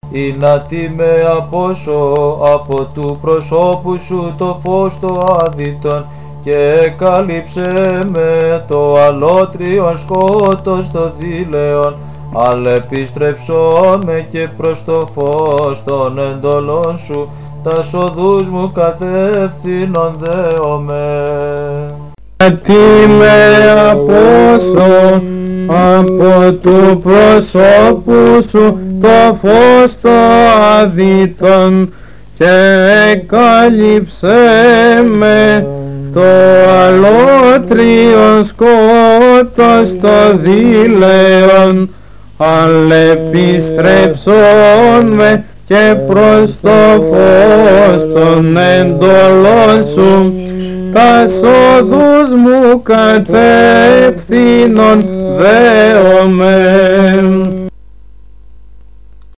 ή να τι με απόσω από του προσώπου σου το φως το άδειτον, και κάλυψε με το αλότριον σκότος το δίλεον, αλλά επιστρέψω με και προς το φως των εντολών σου, τα οδούς μου κατεύθυνον δέομαι. Γιατί με απόσω από του προσώπου σου το φως το άδειτον, και κάλυψε με το αλότριον σκότος το δίλεον, αλλά επιστρέψον με και προς το φως των εντολών σου, τα οδούς μου κατεύθυνον δέομαι.